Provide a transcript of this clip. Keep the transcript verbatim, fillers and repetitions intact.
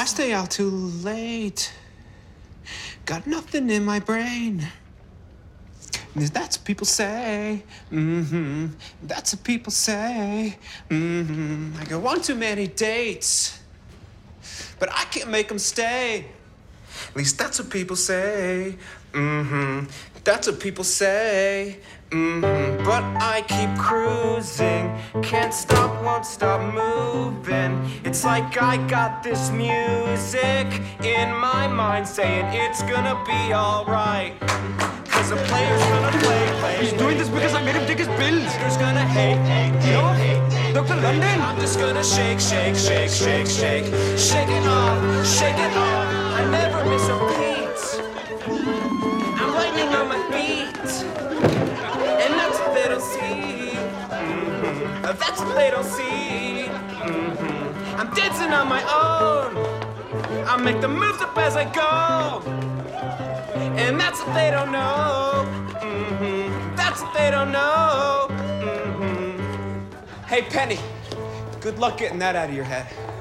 I stay out too late. Got nothing in my brain. That's what people say. Mm-hmm. That's what people say. Mm-hmm. I go on too many dates, but I can't make them stay. At least that's what people say. Mm-hmm. That's what people say. Mm-hmm. But I keep cruising. Can't stop, won't stop moving. It's like I got this music in my mind saying it's gonna be alright. Cause a player's gonna play, play. He's doing this because I made him take his pills. Who's gonna hate, hate, hate, No, hate, hate. Doctor London. I'm just gonna shake, shake, shake, shake, shake. Shake it off, shake it off. I never miss a beat. I'm lightning on my feet. And that's what they don't see. Mm-hmm. That's what they don't see. Mm-hmm. I'm dancing on my own. I make the moves up as I go. And that's what they don't know. Mm-hmm. That's what they don't know. Mm-hmm. Hey, Penny, good luck getting that out of your head.